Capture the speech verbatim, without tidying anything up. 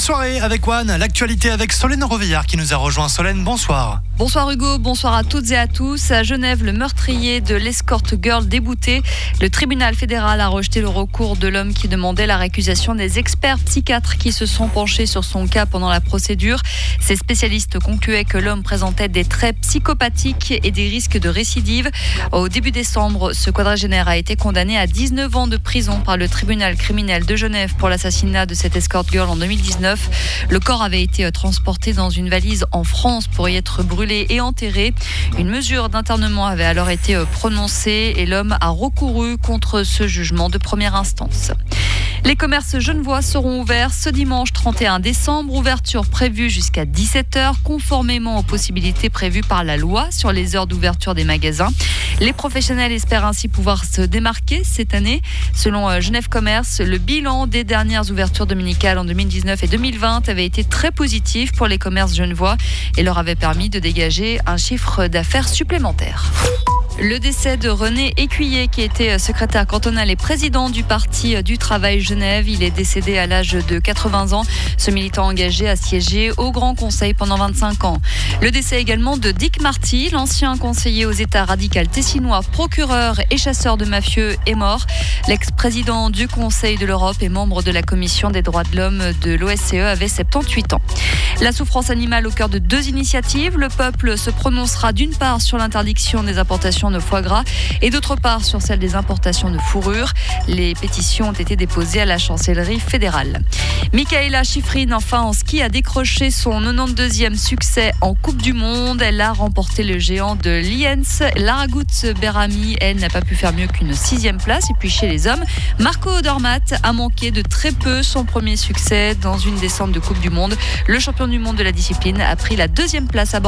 soirée avec One, l'actualité avec Solène Rovillard qui nous a rejoint. Solène, bonsoir. Bonsoir Hugo, bonsoir à toutes et à tous. À Genève, le meurtrier de l'escort girl débouté. Le tribunal fédéral a rejeté le recours de l'homme qui demandait la récusation des experts psychiatres qui se sont penchés sur son cas pendant la procédure. Ces spécialistes concluaient que l'homme présentait des traits psychopathiques et des risques de récidive. Au début décembre, ce quadragénaire a été condamné à dix-neuf ans de prison par le tribunal criminel de Genève pour l'assassinat de cette escort girl en deux mille dix-neuf. Le corps avait été transporté dans une valise en France pour y être brûlé et enterré. Une mesure d'internement avait alors été prononcée et l'homme a recouru contre ce jugement de première instance. Les commerces genevois seront ouverts ce dimanche trente et un décembre. Ouverture prévue jusqu'à dix-sept heures, conformément aux possibilités prévues par la loi sur les heures d'ouverture des magasins. Les professionnels espèrent ainsi pouvoir se démarquer cette année. Selon Genève Commerce, le bilan des dernières ouvertures dominicales en deux mille dix-neuf et deux mille vingt avait été très positif pour les commerces genevois et leur avait permis de dégager un chiffre d'affaires supplémentaire. Le décès de René Écuyer, qui était secrétaire cantonal et président du Parti du Travail Genève. Il est décédé à l'âge de quatre-vingts ans. Ce militant engagé a siégé au Grand Conseil pendant vingt-cinq ans. Le décès également de Dick Marty, l'ancien conseiller aux États radicaux tessinois, procureur et chasseur de mafieux, est mort. L'ex-président du Conseil de l'Europe et membre de la Commission des droits de l'homme de l'O S C E avait soixante-dix-huit ans. La souffrance animale au cœur de deux initiatives. Le peuple se prononcera d'une part sur l'interdiction des importations de foie gras et d'autre part sur celle des importations de fourrure. Les pétitions ont été déposées à la chancellerie fédérale. Mikaela Shiffrin, enfin en ski, a décroché son quatre-vingt-deuxième succès en Coupe du Monde. Elle a remporté le géant de Lienz. Lara Gutz-Berami, elle, n'a pas pu faire mieux qu'une sixième place. Et puis chez les hommes, Marco Odermatt a manqué de très peu son premier succès dans une descente de Coupe du Monde. Le champion du monde de la discipline a pris la deuxième place à bord.